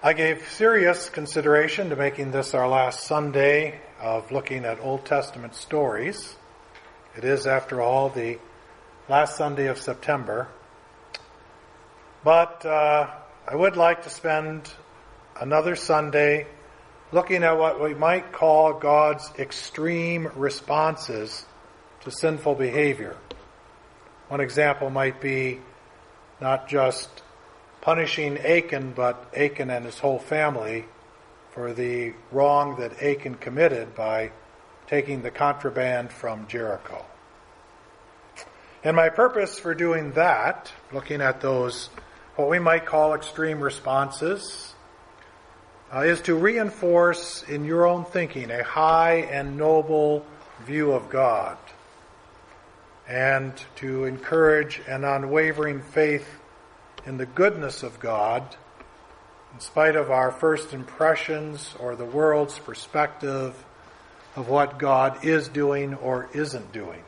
I gave serious consideration to making this our last Sunday of looking at Old Testament stories. It is, after all, the last Sunday of September. But I would like to spend another Sunday looking at what we might call God's extreme responses to sinful behavior. One example might be not just punishing Achan, but Achan and his whole family for the wrong that Achan committed by taking the contraband from Jericho. And my purpose for doing that, looking at those, what we might call extreme responses, is to reinforce in your own thinking a high and noble view of God, and to encourage an unwavering faith in the goodness of God, in spite of our first impressions or the world's perspective of what God is doing or isn't doing.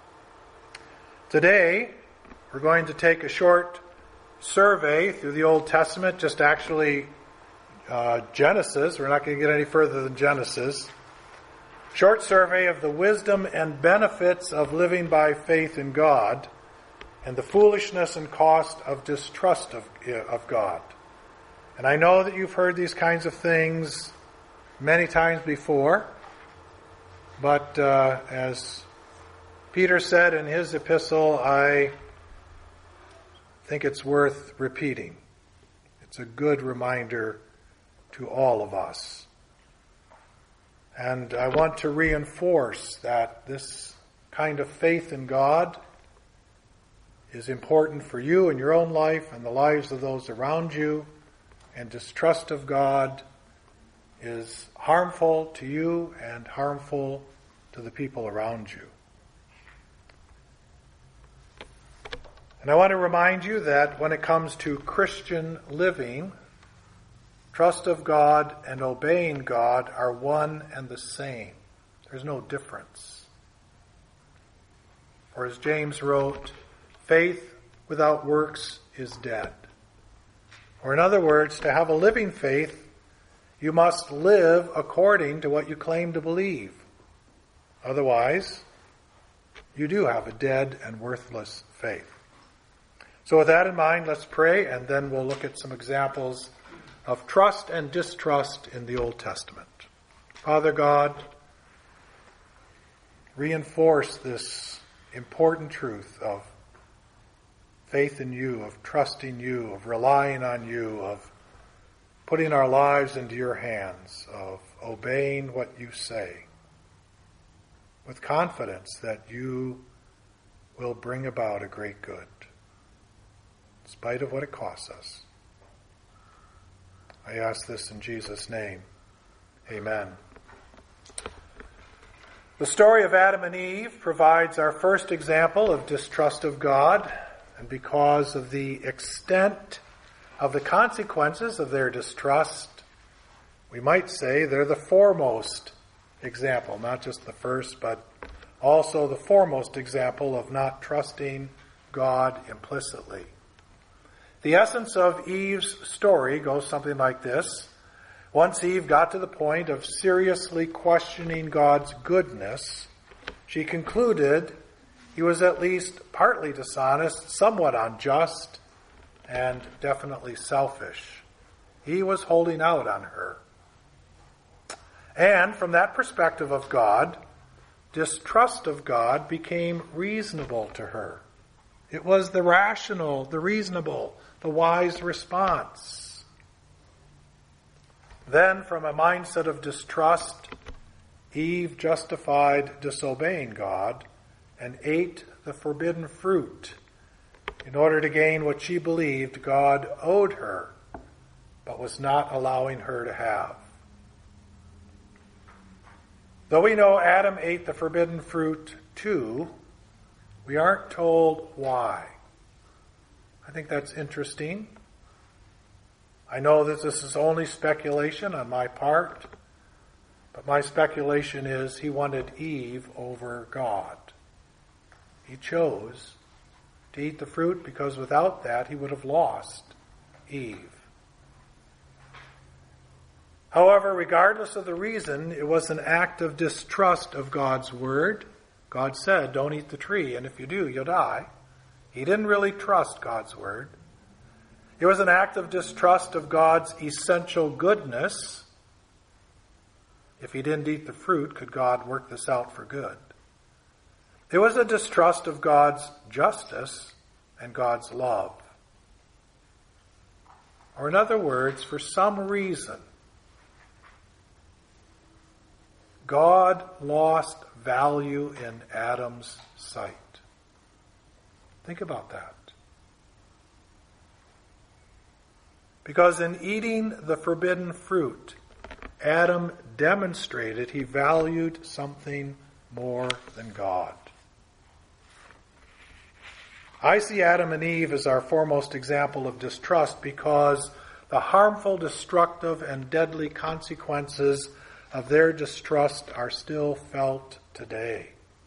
Today, we're going to take a short survey through the Old Testament, just actually Genesis. We're not going to get any further than Genesis. Short survey of the wisdom and benefits of living by faith in God and the foolishness and cost of distrust of God. And I know that you've heard these kinds of things many times before, but as Peter said in his epistle, I think it's worth repeating. It's a good reminder to all of us. And I want to reinforce that this kind of faith in God is important for you in your own life and the lives of those around you, and distrust of God is harmful to you and harmful to the people around you. And I want to remind you that when it comes to Christian living, trust of God and obeying God are one and the same. There's no difference. For as James wrote, faith without works is dead. Or in other words, to have a living faith, you must live according to what you claim to believe. Otherwise, you do have a dead and worthless faith. So with that in mind, let's pray, and then we'll look at some examples of trust and distrust in the Old Testament. Father God, reinforce this important truth of faith in you, of trusting you, of relying on you, of putting our lives into your hands, of obeying what you say, with confidence that you will bring about a great good, in spite of what it costs us. I ask this in Jesus' name. Amen. The story of Adam and Eve provides our first example of distrust of God, and because of the extent of the consequences of their distrust, we might say they're the foremost example, not just the first, but also the foremost example of not trusting God implicitly. The essence of Eve's story goes something like this. Once Eve got to the point of seriously questioning God's goodness, she concluded he was at least partly dishonest, somewhat unjust, and definitely selfish. He was holding out on her. And from that perspective of God, distrust of God became reasonable to her. It was the rational, the reasonable, the wise response. Then, from a mindset of distrust, Eve justified disobeying God and ate the forbidden fruit in order to gain what she believed God owed her, but was not allowing her to have. Though we know Adam ate the forbidden fruit too, we aren't told why. I think that's interesting. I know that this is only speculation on my part, but my speculation is he wanted Eve over God. He chose to eat the fruit because without that he would have lost Eve. However, regardless of the reason, it was an act of distrust of God's word. God said, don't eat the tree, and if you do, you'll die. He didn't really trust God's word. It was an act of distrust of God's essential goodness. If he didn't eat the fruit, could God work this out for good? It was a distrust of God's justice and God's love. Or in other words, for some reason, God lost value in Adam's sight. Think about that. Because in eating the forbidden fruit, Adam demonstrated he valued something more than God. I see Adam and Eve as our foremost example of distrust because the harmful, destructive, and deadly consequences of their distrust are still felt today.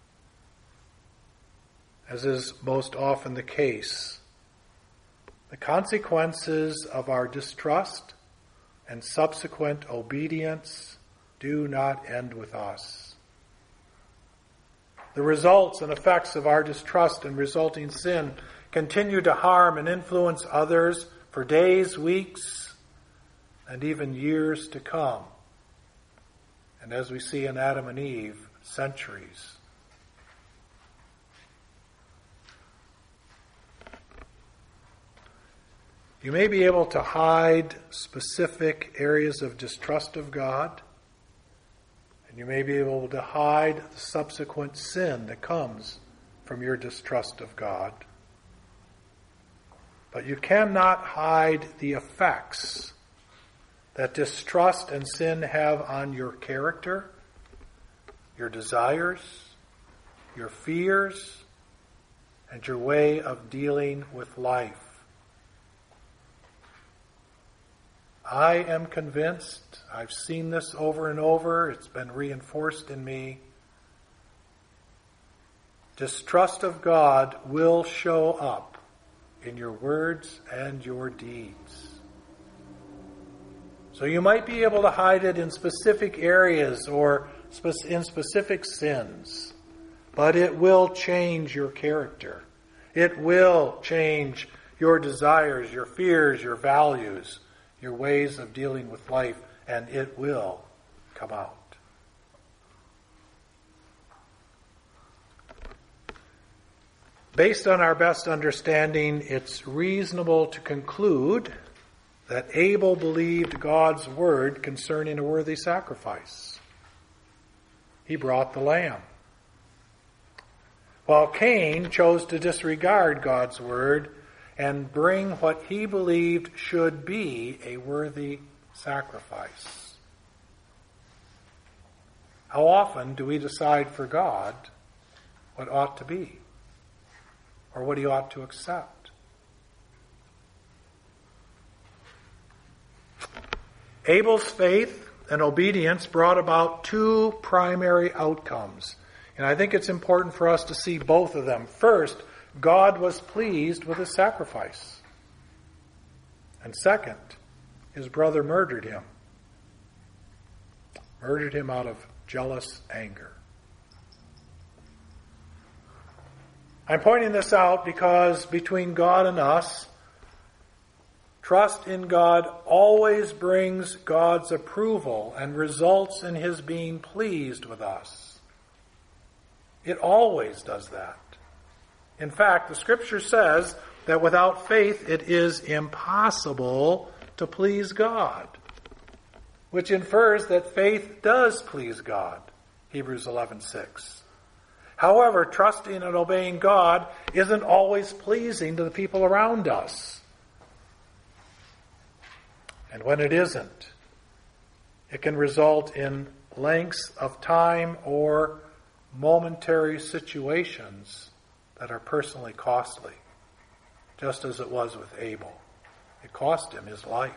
As is most often the case, the consequences of our distrust and subsequent obedience do not end with us. The results and effects of our distrust and resulting sin continue to harm and influence others for days, weeks, and even years to come. And as we see in Adam and Eve, centuries. You may be able to hide specific areas of distrust of God, and you may be able to hide the subsequent sin that comes from your distrust of God. But you cannot hide the effects that distrust and sin have on your character, your desires, your fears, and your way of dealing with life. I am convinced, I've seen this over and over, it's been reinforced in me. Distrust of God will show up in your words and your deeds. So you might be able to hide it in specific areas or in specific sins, but it will change your character. It will change your desires, your fears, your values, your ways of dealing with life, and it will come out. Based on our best understanding, it's reasonable to conclude that Abel believed God's word concerning a worthy sacrifice. He brought the lamb. While Cain chose to disregard God's word and bring what he believed should be a worthy sacrifice. How often do we decide for God what ought to be, or what he ought to accept? Abel's faith and obedience brought about two primary outcomes, and I think it's important for us to see both of them. First, God was pleased with his sacrifice. And second, his brother murdered him. Murdered him out of jealous anger. I'm pointing this out because between God and us, trust in God always brings God's approval and results in his being pleased with us. It always does that. In fact, the Scripture says that without faith it is impossible to please God, which infers that faith does please God, Hebrews 11:6. However, trusting and obeying God isn't always pleasing to the people around us. And when it isn't, it can result in lengths of time or momentary situations that are personally costly, just as it was with Abel. It cost him his life.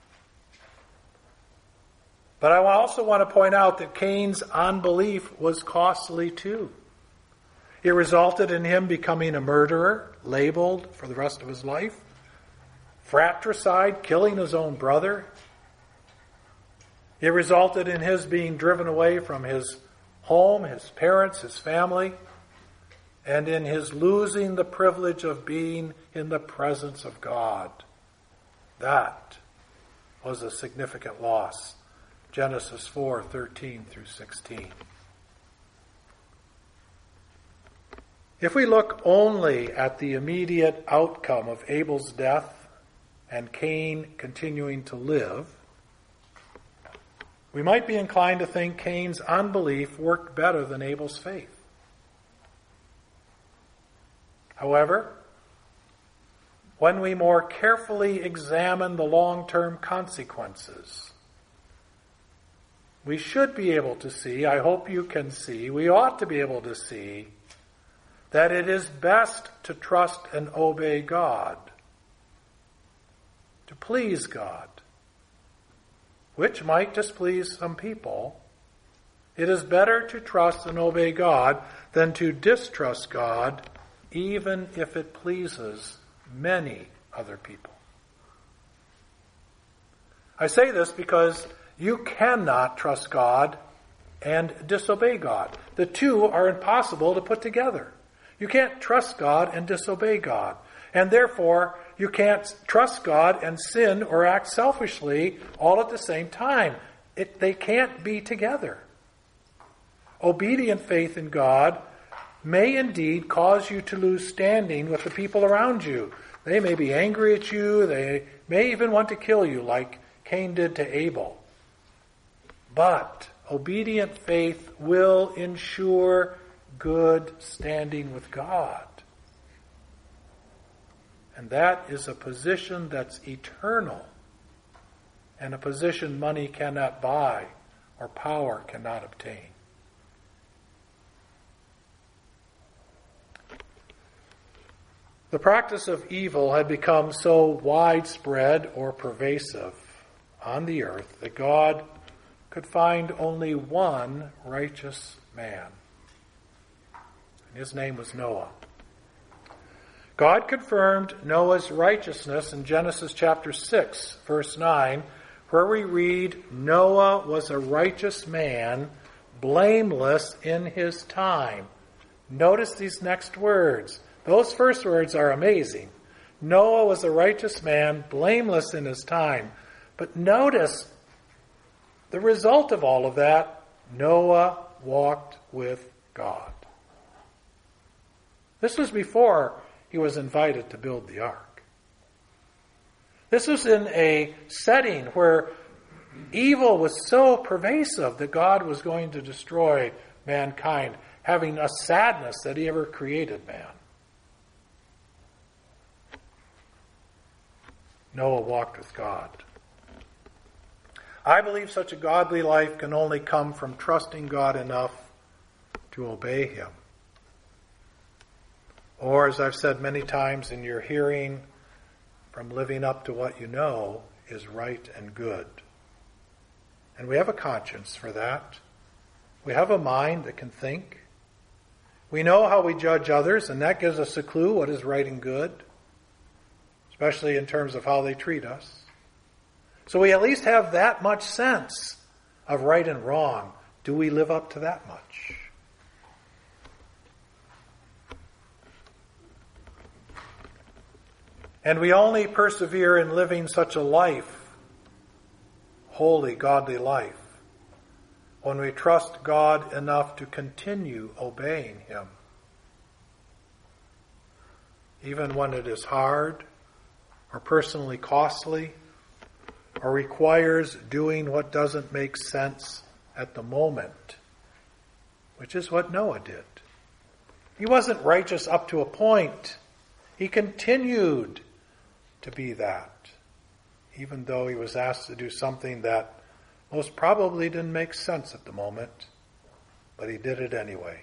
But I also want to point out that Cain's unbelief was costly too. It resulted in him becoming a murderer, labeled for the rest of his life, fratricide, killing his own brother. It resulted in his being driven away from his home, his parents, his family, and in his losing the privilege of being in the presence of God. That was a significant loss. Genesis 4:13 through 16. If we look only at the immediate outcome of Abel's death and Cain continuing to live, we might be inclined to think Cain's unbelief worked better than Abel's faith. However, when we more carefully examine the long-term consequences, we should be able to see, I hope you can see, we ought to be able to see, that it is best to trust and obey God, to please God, which might displease some people. It is better to trust and obey God than to distrust God, even if it pleases many other people. I say this because you cannot trust God and disobey God. The two are impossible to put together. You can't trust God and disobey God. And therefore, you can't trust God and sin or act selfishly all at the same time. They can't be together. Obedient faith in God may indeed cause you to lose standing with the people around you. They may be angry at you. They may even want to kill you like Cain did to Abel. But obedient faith will ensure good standing with God. And that is a position that's eternal, and a position money cannot buy or power cannot obtain. The practice of evil had become so widespread or pervasive on the earth that God could find only one righteous man. And his name was Noah. God confirmed Noah's righteousness in Genesis chapter 6, verse 9, where we read, Noah was a righteous man, blameless in his time. Notice these next words. Those first words are amazing. Noah was a righteous man, blameless in his time. But notice the result of all of that. Noah walked with God. This was before he was invited to build the ark. This was in a setting where evil was so pervasive that God was going to destroy mankind, having a sadness that he ever created man. Noah walked with God. I believe such a godly life can only come from trusting God enough to obey him. Or, as I've said many times in your hearing, from living up to what you know is right and good. And we have a conscience for that. We have a mind that can think. We know how we judge others, and that gives us a clue what is right and good, especially in terms of how they treat us. So we at least have that much sense of right and wrong. Do we live up to that much? And we only persevere in living such a life, holy, godly life, when we trust God enough to continue obeying him. Even when it is hard, or personally costly, or requires doing what doesn't make sense at the moment, which is what Noah did. He wasn't righteous up to a point. He continued to be that, even though he was asked to do something that most probably didn't make sense at the moment, but he did it anyway.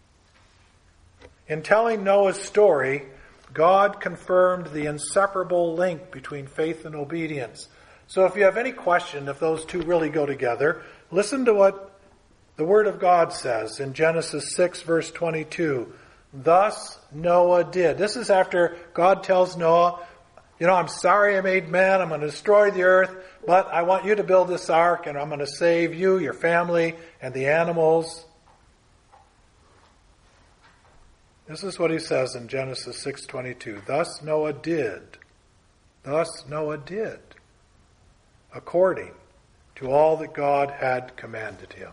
In telling Noah's story, God confirmed the inseparable link between faith and obedience. So if you have any question if those two really go together, listen to what the Word of God says in Genesis 6, verse 22. Thus Noah did. This is after God tells Noah, I'm sorry I made man, I'm going to destroy the earth, but I want you to build this ark, and I'm going to save you, your family, and the animals. This is what he says in Genesis 6:22. Thus Noah did, according to all that God had commanded him.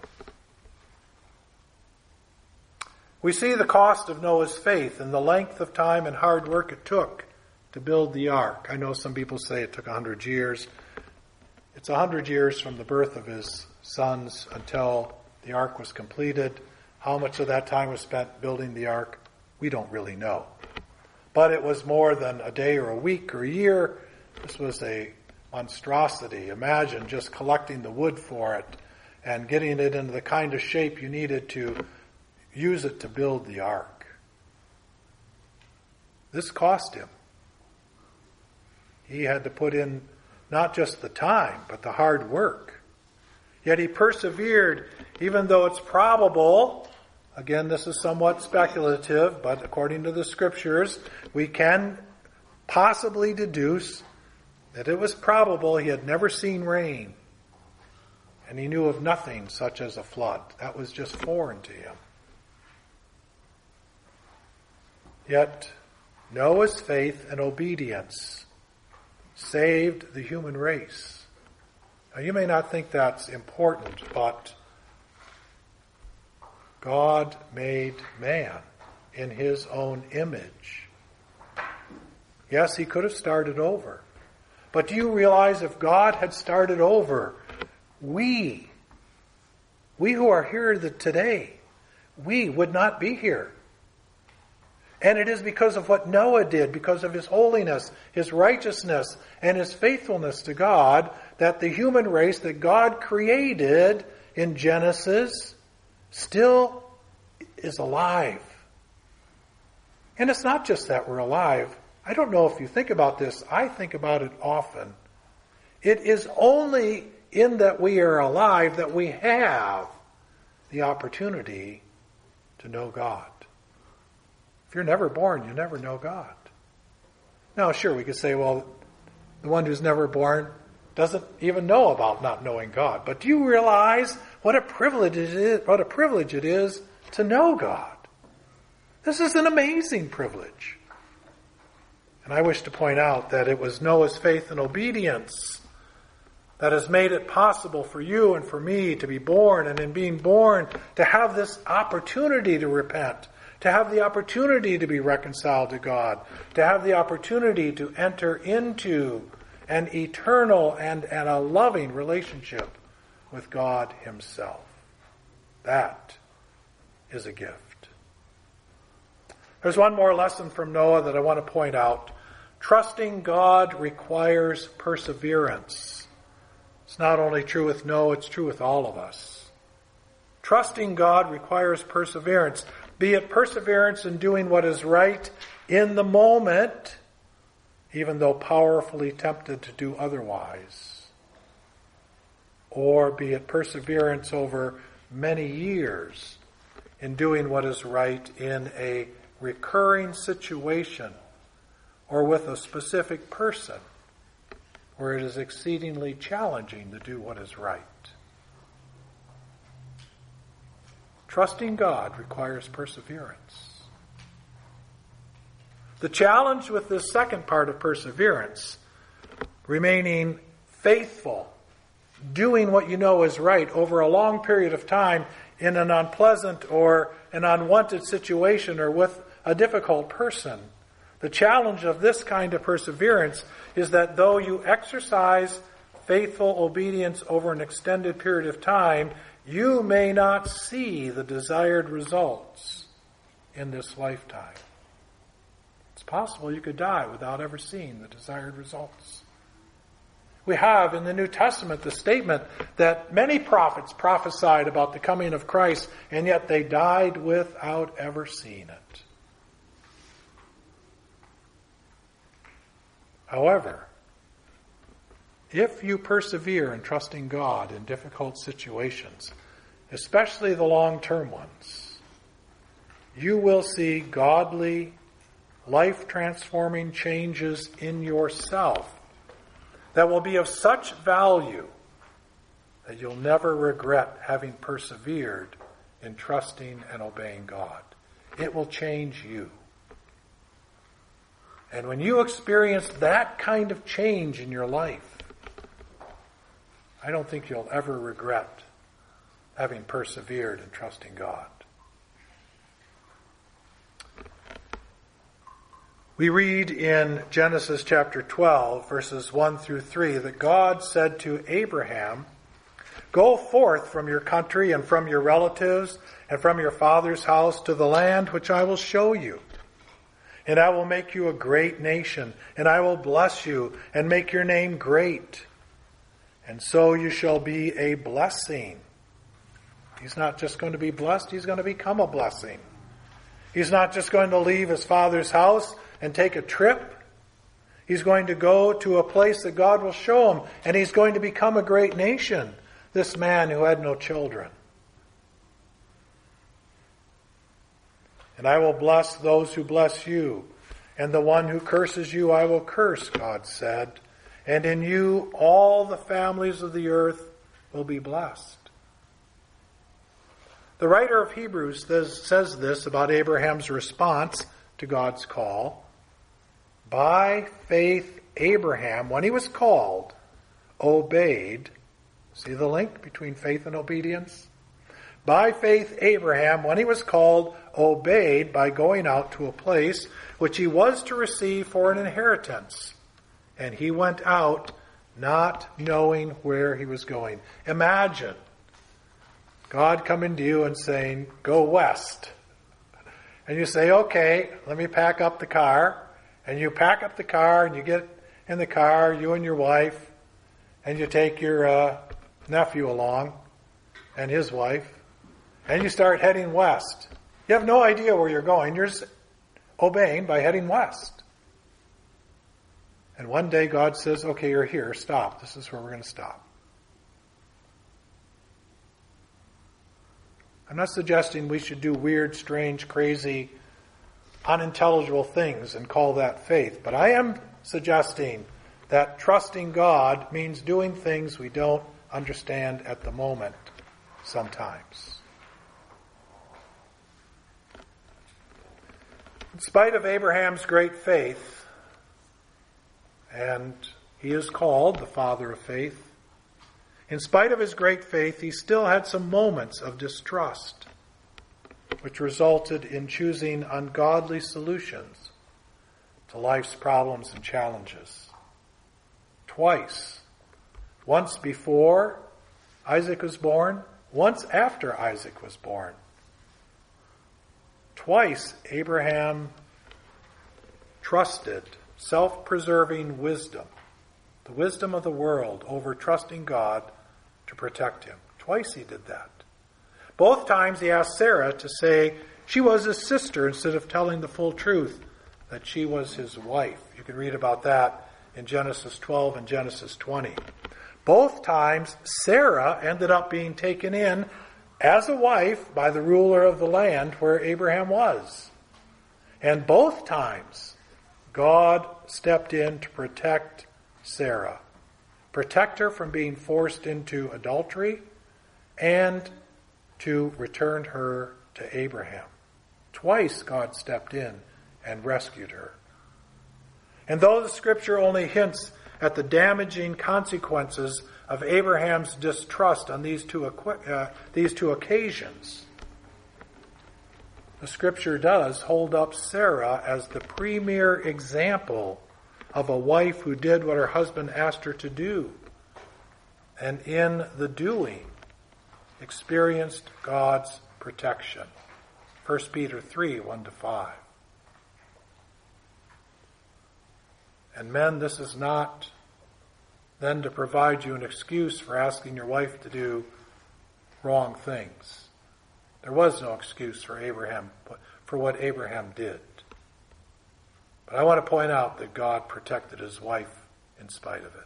We see the cost of Noah's faith and the length of time and hard work it took to build the ark. I know some people say it took 100 years. It's 100 years from the birth of his sons until the ark was completed. How much of that time was spent building the ark, we don't really know. But it was more than a day or a week or a year. This was a monstrosity. Imagine just collecting the wood for it and getting it into the kind of shape you needed to use it to build the ark. This cost him. He had to put in not just the time, but the hard work. Yet he persevered, even though it's probable, again, this is somewhat speculative, but according to the scriptures, we can possibly deduce that it was probable he had never seen rain, and he knew of nothing such as a flood. That was just foreign to him. Yet Noah's faith and obedience saved the human race. Now, you may not think that's important, but God made man in his own image. Yes, he could have started over. But do you realize if God had started over, we who are here today, we would not be here. And it is because of what Noah did, because of his holiness, his righteousness, and his faithfulness to God, that the human race that God created in Genesis still is alive. And it's not just that we're alive. I don't know if you think about this. I think about it often. It is only in that we are alive that we have the opportunity to know God. If you're never born, you never know God. Now, sure, we could say, well, the one who's never born doesn't even know about not knowing God. But do you realize what a privilege it is to know God? This is an amazing privilege. And I wish to point out that it was Noah's faith and obedience that has made it possible for you and for me to be born, and in being born, to have this opportunity to repent, to have the opportunity to be reconciled to God, to have the opportunity to enter into an eternal and a loving relationship with God himself. That is a gift. There's one more lesson from Noah that I want to point out. Trusting God requires perseverance. It's not only true with Noah, it's true with all of us. Trusting God requires perseverance. Be it perseverance in doing what is right in the moment, even though powerfully tempted to do otherwise. Or be it perseverance over many years in doing what is right in a recurring situation or with a specific person where it is exceedingly challenging to do what is right. Trusting God requires perseverance. The challenge with this second part of perseverance, remaining faithful, doing what you know is right over a long period of time in an unpleasant or an unwanted situation or with a difficult person. The challenge of this kind of perseverance is that though you exercise faithful obedience over an extended period of time, you may not see the desired results in this lifetime. It's possible you could die without ever seeing the desired results. We have in the New Testament the statement that many prophets prophesied about the coming of Christ, and yet they died without ever seeing it. However, if you persevere in trusting God in difficult situations, especially the long-term ones, you will see godly, life-transforming changes in yourself that will be of such value that you'll never regret having persevered in trusting and obeying God. It will change you. And when you experience that kind of change in your life, I don't think you'll ever regret having persevered in trusting God. We read in Genesis chapter 12, verses 1 through 3, that God said to Abraham, "Go forth from your country and from your relatives and from your father's house to the land which I will show you. And I will make you a great nation, and I will bless you and make your name great. And so you shall be a blessing." He's not just going to be blessed, he's going to become a blessing. He's not just going to leave his father's house and take a trip. He's going to go to a place that God will show him, and he's going to become a great nation, this man who had no children. "And I will bless those who bless you, and the one who curses you I will curse," God said. "And in you all the families of the earth will be blessed." The writer of Hebrews says this about Abraham's response to God's call. By faith, Abraham, when he was called, obeyed. See the link between faith and obedience? By faith, Abraham, when he was called, obeyed by going out to a place which he was to receive for an inheritance. And he went out not knowing where he was going. Imagine God coming to you and saying, "Go west." And you say, "Okay, let me pack up the car." And you pack up the car and you get in the car, you and your wife, and you take your nephew along and his wife, and you start heading west. You have no idea where you're going. You're just obeying by heading west. And one day God says, "Okay, you're here. Stop. This is where we're going to stop." I'm not suggesting we should do weird, strange, crazy, unintelligible things and call that faith. But I am suggesting that trusting God means doing things we don't understand at the moment sometimes. In spite of Abraham's great faith, and he is called the father of faith, in spite of his great faith, he still had some moments of distrust, which resulted in choosing ungodly solutions to life's problems and challenges. Twice. Once before Isaac was born, once after Isaac was born. Twice Abraham trusted self-preserving wisdom, the wisdom of the world, over trusting God to protect him. Twice he did that. Both times he asked Sarah to say she was his sister instead of telling the full truth that she was his wife. You can read about that in Genesis 12 and Genesis 20. Both times Sarah ended up being taken in as a wife by the ruler of the land where Abraham was. And both times God stepped in to protect Sarah. Protect her from being forced into adultery and to return her to Abraham. Twice God stepped in and rescued her. And though the scripture only hints at the damaging consequences of Abraham's distrust on these two occasions, the scripture does hold up Sarah as the premier example of a wife who did what her husband asked her to do, and in the doing experienced God's protection. 1 Peter 3, 1-5. And men, this is not then to provide you an excuse for asking your wife to do wrong things. There was no excuse for Abraham, for what Abraham did. But I want to point out that God protected his wife in spite of it.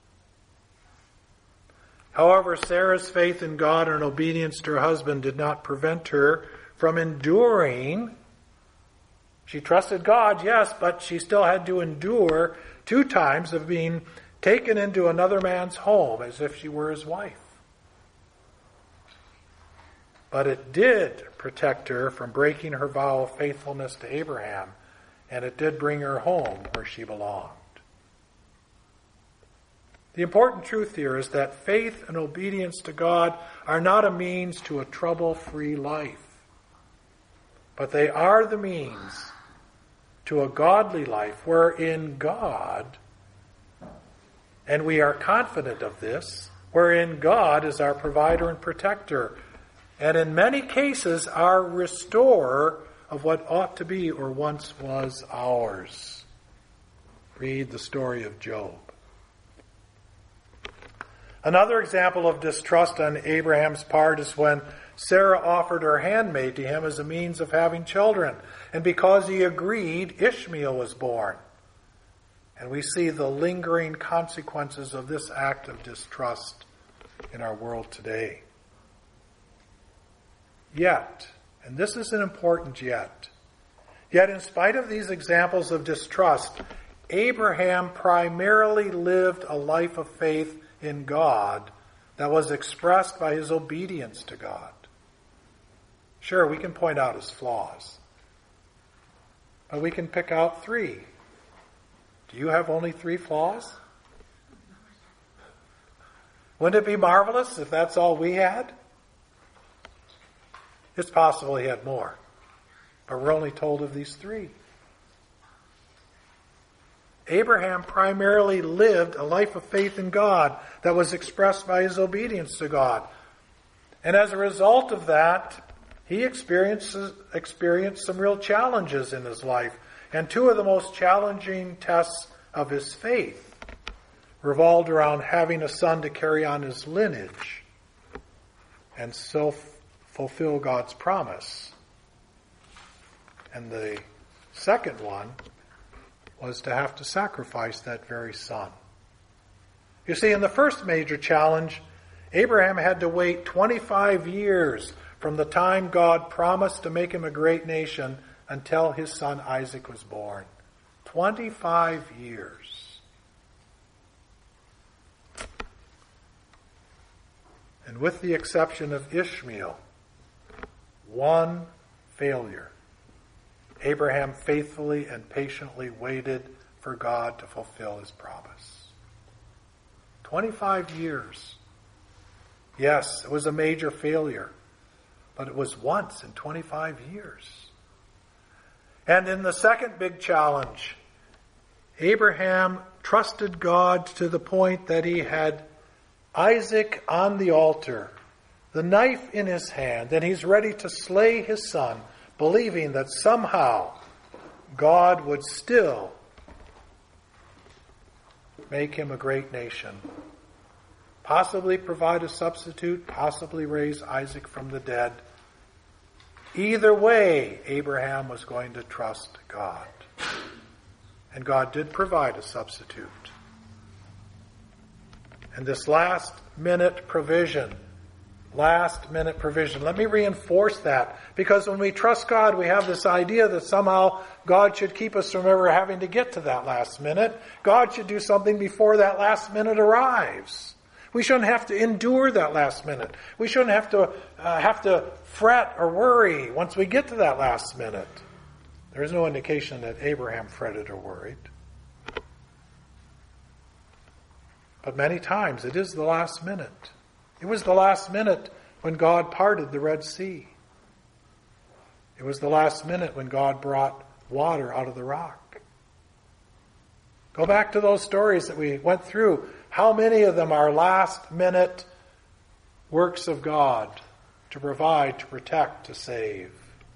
However, Sarah's faith in God and obedience to her husband did not prevent her from enduring She trusted God, yes, but she still had to endure 2 times of being taken into another man's home as if she were his wife. But it did protect her from breaking her vow of faithfulness to Abraham, and it did bring her home where she belonged. The important truth here is that faith and obedience to God are not a means to a trouble-free life, but they are the means to a godly life wherein God, and we are confident of this, wherein God is our provider and protector, and in many cases our restorer of what ought to be or once was ours. Read the story of Job. Another example of distrust on Abraham's part is when Sarah offered her handmaid to him as a means of having children. And because he agreed, Ishmael was born. And we see the lingering consequences of this act of distrust in our world today. Yet, and this is an important yet in spite of these examples of distrust, Abraham primarily lived a life of faith in God that was expressed by his obedience to God. Sure, we can point out his flaws, but we can pick out 3. Do you have only 3 flaws? Wouldn't it be marvelous if that's all we had? It's possible he had more, but we're only told of these 3. Abraham primarily lived a life of faith in God that was expressed by his obedience to God. And as a result of that, he experienced some real challenges in his life. And 2 of the most challenging tests of his faith revolved around having a son to carry on his lineage and so fulfill God's promise. And the second one was to have to sacrifice that very son. You see, in the first major challenge, Abraham had to wait 25 years from the time God promised to make him a great nation until his son Isaac was born. 25 years. And with the exception of Ishmael, 1 failure. Abraham faithfully and patiently waited for God to fulfill his promise. 25 years. Yes, it was a major failure, but it was once in 25 years. And in the second big challenge, Abraham trusted God to the point that he had Isaac on the altar, the knife in his hand, and he's ready to slay his son, believing that somehow God would still make him a great nation. Possibly provide a substitute, possibly raise Isaac from the dead. Either way, Abraham was going to trust God. And God did provide a substitute. And this last minute provision, let me reinforce that. Because when we trust God, we have this idea that somehow God should keep us from ever having to get to that last minute. God should do something before that last minute arrives. We shouldn't have to endure that last minute. We shouldn't have to fret or worry once we get to that last minute. There is no indication that Abraham fretted or worried. But many times it is the last minute. It was the last minute when God parted the Red Sea. It was the last minute when God brought water out of the rock. Go back to those stories that we went through. How many of them are last minute works of God to provide, to protect, to save?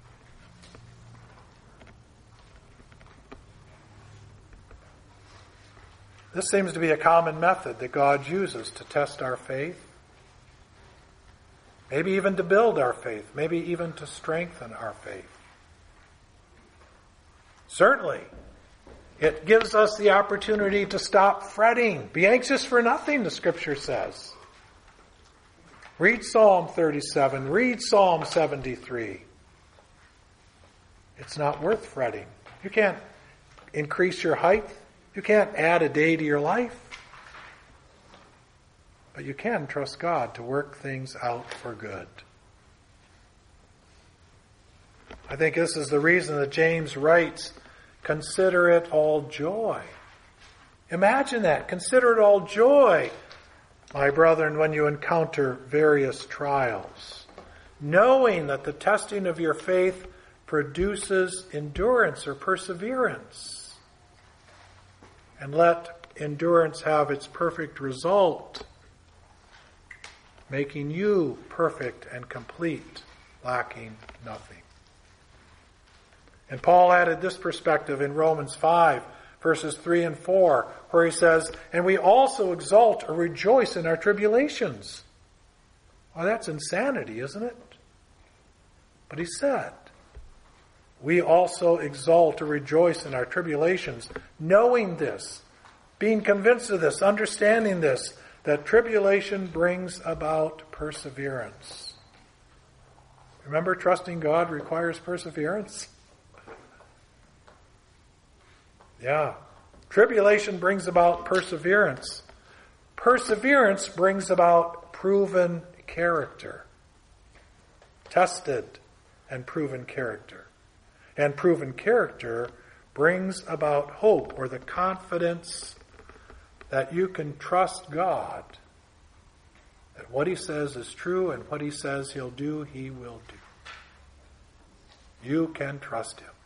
This seems to be a common method that God uses to test our faith. Maybe even to build our faith. Maybe even to strengthen our faith. Certainly, it gives us the opportunity to stop fretting. Be anxious for nothing, the Scripture says. Read Psalm 37. Read Psalm 73. It's not worth fretting. You can't increase your height. You can't add a day to your life. But you can trust God to work things out for good. I think this is the reason that James writes, consider it all joy. Imagine that. Consider it all joy, my brethren, when you encounter various trials, knowing that the testing of your faith produces endurance or perseverance. And let endurance have its perfect result, making you perfect and complete, lacking nothing. And Paul added this perspective in Romans 5, verses 3 and 4, where he says, and we also exult or rejoice in our tribulations. Well, that's insanity, isn't it? But he said, we also exult or rejoice in our tribulations, knowing this, being convinced of this, understanding this, that tribulation brings about perseverance. Remember, trusting God requires perseverance? Yeah. Tribulation brings about perseverance. Perseverance brings about proven character. Tested and proven character. And proven character brings about hope, or the confidence that you can trust God, that what he says is true and what he says he'll do, he will do. You can trust him.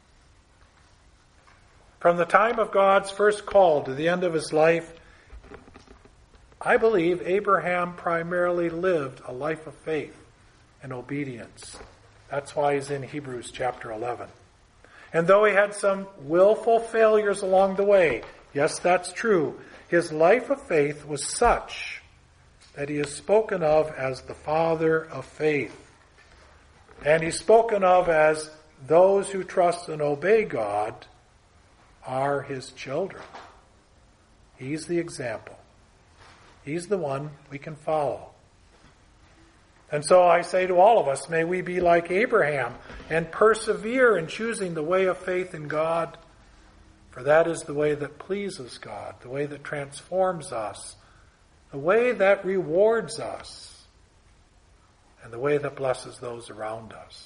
From the time of God's first call to the end of his life, I believe Abraham primarily lived a life of faith and obedience. That's why he's in Hebrews chapter 11. And though he had some willful failures along the way, yes, that's true, his life of faith was such that he is spoken of as the father of faith. And he's spoken of as those who trust and obey God are his children. He's the example. He's the one we can follow. And so I say to all of us, may we be like Abraham and persevere in choosing the way of faith in God, for that is the way that pleases God, the way that transforms us, the way that rewards us, and the way that blesses those around us.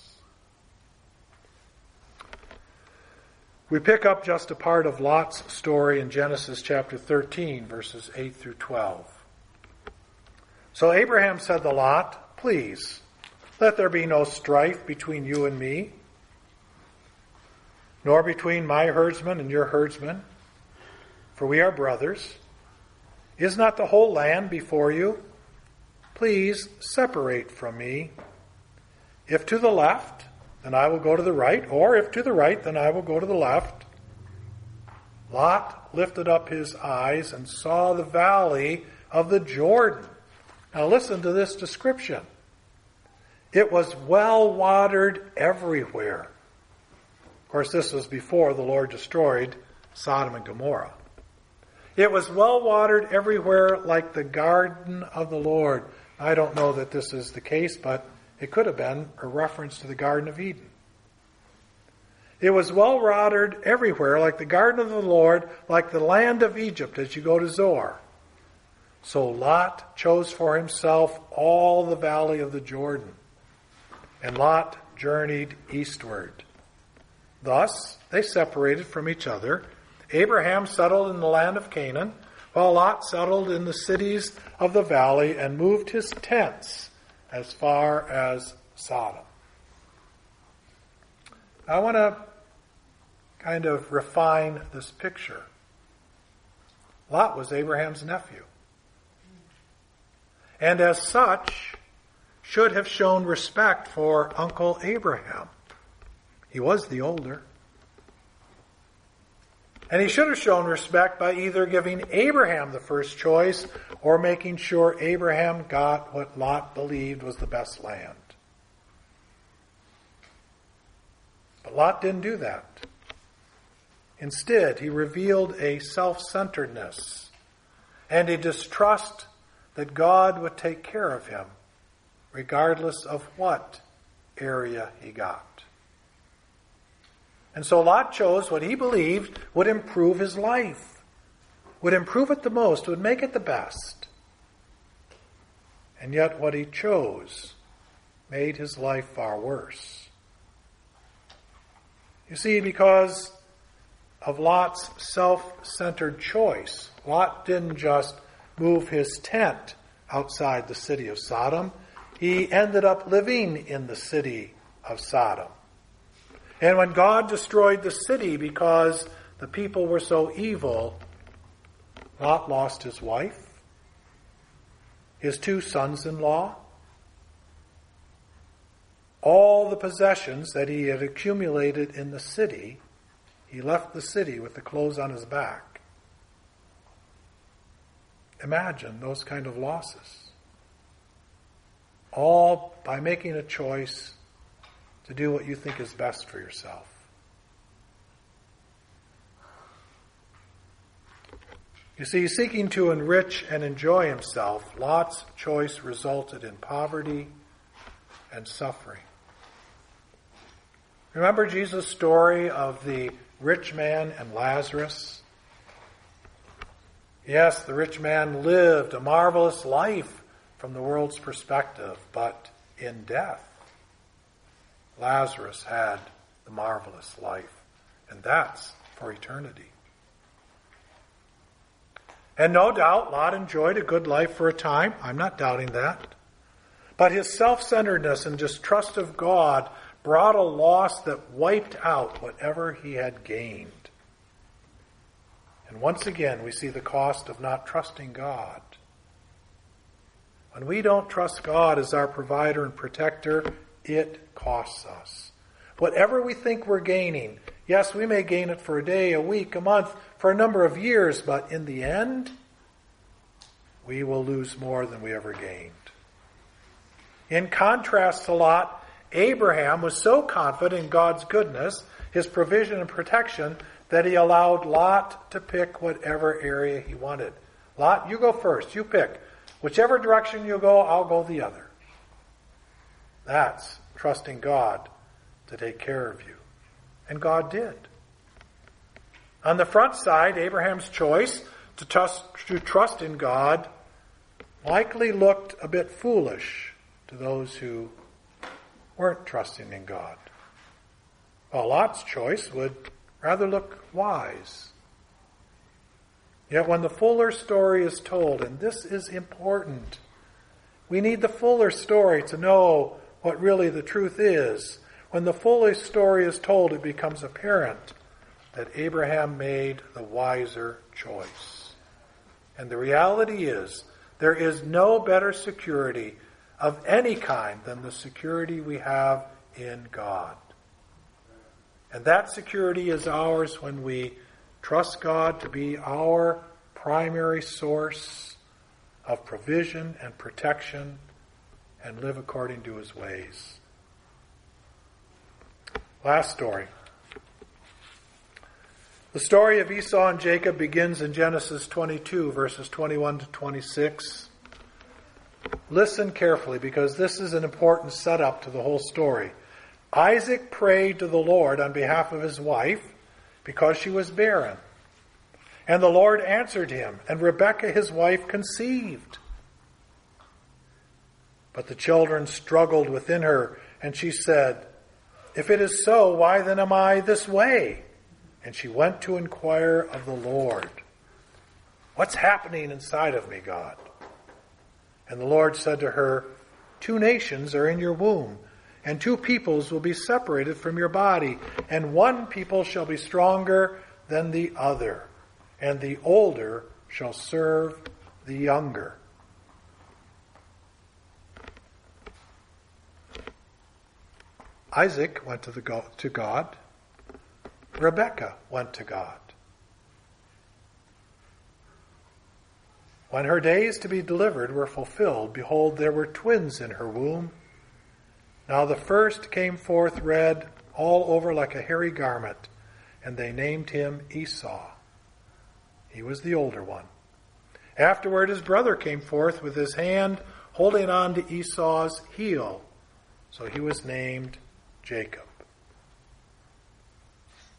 We pick up just a part of Lot's story in Genesis chapter 13, verses 8 through 12. So Abraham said to Lot, please, let there be no strife between you and me, nor between my herdsmen and your herdsmen, for we are brothers. Is not the whole land before you? Please separate from me. If to the left, then I will go to the right, or if to the right, then I will go to the left. Lot lifted up his eyes and saw the valley of the Jordan. Now listen to this description. It was well watered everywhere. Of course, this was before the Lord destroyed Sodom and Gomorrah. It was well watered everywhere like the garden of the Lord. I don't know that this is the case, but it could have been a reference to the Garden of Eden. It was well watered everywhere like the garden of the Lord, like the land of Egypt as you go to Zoar. So Lot chose for himself all the valley of the Jordan, and Lot journeyed eastward. Thus, they separated from each other. Abraham settled in the land of Canaan, while Lot settled in the cities of the valley and moved his tents as far as Sodom. I want to kind of refine this picture. Lot was Abraham's nephew, and as such should have shown respect for Uncle Abraham. He was the older. And he should have shown respect by either giving Abraham the first choice or making sure Abraham got what Lot believed was the best land. But Lot didn't do that. Instead, he revealed a self-centeredness and a distrust that God would take care of him, regardless of what area he got. And so Lot chose what he believed would improve his life, would improve it the most, would make it the best. And yet what he chose made his life far worse. You see, because of Lot's self-centered choice, Lot didn't just move his tent outside the city of Sodom. He ended up living in the city of Sodom. And when God destroyed the city because the people were so evil, Lot lost his wife, his 2 sons-in-law, all the possessions that he had accumulated in the city. He left the city with the clothes on his back. Imagine those kind of losses. All by making a choice to do what you think is best for yourself. You see, seeking to enrich and enjoy himself, Lot's choice resulted in poverty and suffering. Remember Jesus' story of the rich man and Lazarus? Yes, the rich man lived a marvelous life from the world's perspective, but in death, Lazarus had the marvelous life, and that's for eternity. And no doubt Lot enjoyed a good life for a time. I'm not doubting that. But his self-centeredness and distrust of God brought a loss that wiped out whatever he had gained. And once again, we see the cost of not trusting God. When we don't trust God as our provider and protector, it costs us. Whatever we think we're gaining, yes, we may gain it for a day, a week, a month, for a number of years, but in the end, we will lose more than we ever gained. In contrast to Lot, Abraham was so confident in God's goodness, his provision and protection, that he allowed Lot to pick whatever area he wanted. Lot, you go first. You pick. Whichever direction you go, I'll go the other. That's trusting God to take care of you. And God did. On the front side, Abraham's choice to trust in God likely looked a bit foolish to those who weren't trusting in God. Well, Lot's choice would rather look wise. Yet when the fuller story is told, and this is important, we need the fuller story to know what really the truth is. When the fuller story is told, it becomes apparent that Abraham made the wiser choice. And the reality is, there is no better security of any kind than the security we have in God. And that security is ours when we trust God to be our primary source of provision and protection and live according to his ways. Last story. The story of Esau and Jacob begins in Genesis 22, verses 21 to 26. Listen carefully, because this is an important setup to the whole story. Isaac prayed to the Lord on behalf of his wife because she was barren. And the Lord answered him, and Rebekah his wife conceived. But the children struggled within her, and she said, "If it is so, why then am I this way?" And she went to inquire of the Lord. "What's happening inside of me, God?" And the Lord said to her, "Two nations are in your womb, and two peoples will be separated from your body, and one people shall be stronger than the other, and the older shall serve the younger." Isaac went to God. Rebekah went to God. When her days to be delivered were fulfilled, behold, there were twins in her womb. Now the first came forth red all over like a hairy garment, and they named him Esau. He was the older one. Afterward his brother came forth with his hand holding on to Esau's heel, so he was named Jacob.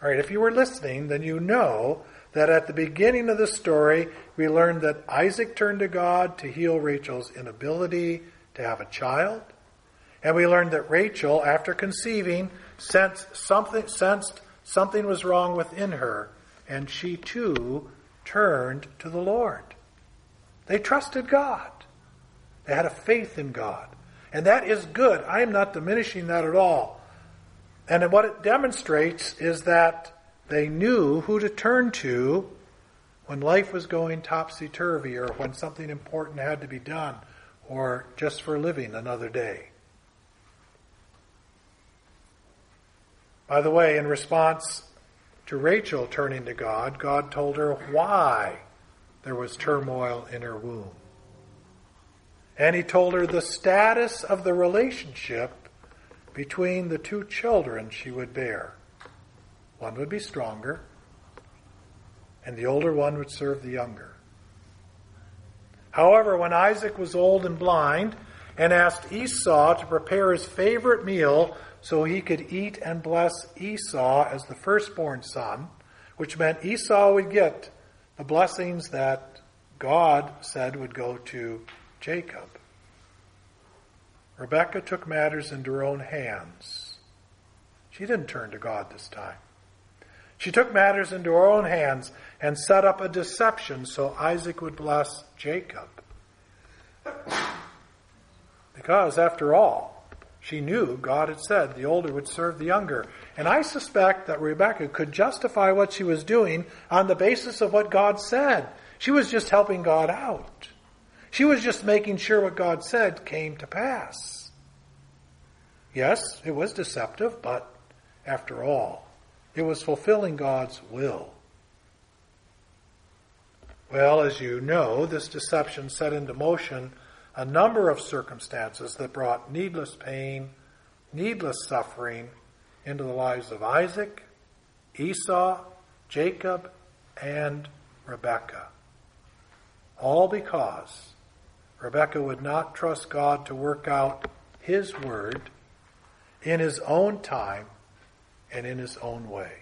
All right, if you were listening, then you know that at the beginning of the story, we learned that Isaac turned to God to heal Rachel's inability to have a child. And we learned that Rachel, after conceiving, sensed something was wrong within her, and she too turned to the Lord. They trusted God. They had a faith in God. And that is good. I am not diminishing that at all. And what it demonstrates is that they knew who to turn to when life was going topsy-turvy, or when something important had to be done, or just for living another day. By the way, in response to Rachel turning to God, God told her why there was turmoil in her womb. And he told her the status of the relationship between the two children she would bear. One would be stronger, and the older one would serve the younger. However, when Isaac was old and blind and asked Esau to prepare his favorite meal so he could eat and bless Esau as the firstborn son, which meant Esau would get the blessings that God said would go to Jacob, Rebekah took matters into her own hands. She didn't turn to God this time. She took matters into her own hands and set up a deception so Isaac would bless Jacob. Because, after all, she knew God had said the older would serve the younger. And I suspect that Rebekah could justify what she was doing on the basis of what God said. She was just helping God out. She was just making sure what God said came to pass. Yes, it was deceptive, but after all, it was fulfilling God's will. Well, as you know, this deception set into motion a number of circumstances that brought needless pain, needless suffering into the lives of Isaac, Esau, Jacob, and Rebekah. All because Rebekah would not trust God to work out His word in His own time and in His own way.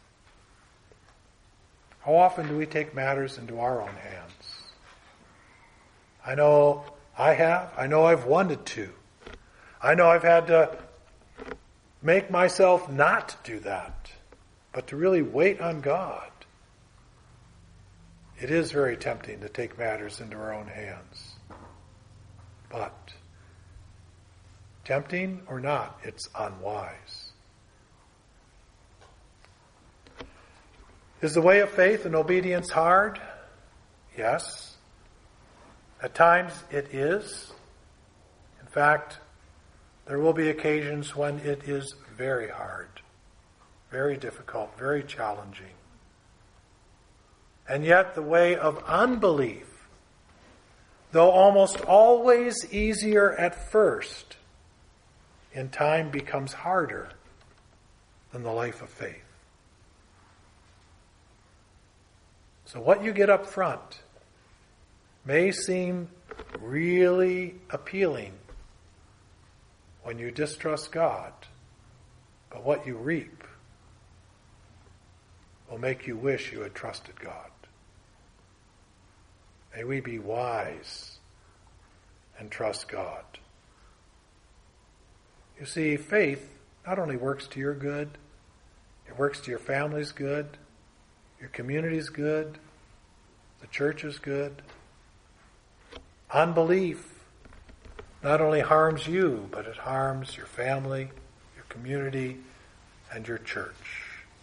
How often do we take matters into our own hands? I know I have. I know I've wanted to. I know I've had to make myself not do that, but to really wait on God. It is very tempting to take matters into our own hands. But, tempting or not, it's unwise. Is the way of faith and obedience hard? Yes. At times it is. In fact, there will be occasions when it is very hard, very difficult, very challenging. And yet the way of unbelief, though almost always easier at first, in time becomes harder than the life of faith. So what you get up front may seem really appealing when you distrust God, but what you reap will make you wish you had trusted God. May we be wise and trust God. You see, faith not only works to your good, it works to your family's good, your community's good, the church is good. Unbelief not only harms you, but it harms your family, your community, and your church.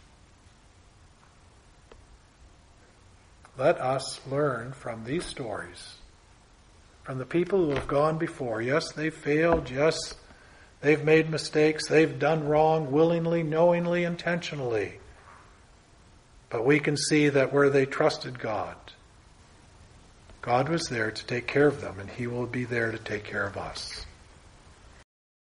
Let us learn from these stories, from the people who have gone before. Yes, they've failed. Yes, they've made mistakes. They've done wrong willingly, knowingly, intentionally. But we can see that where they trusted God, God was there to take care of them, and He will be there to take care of us.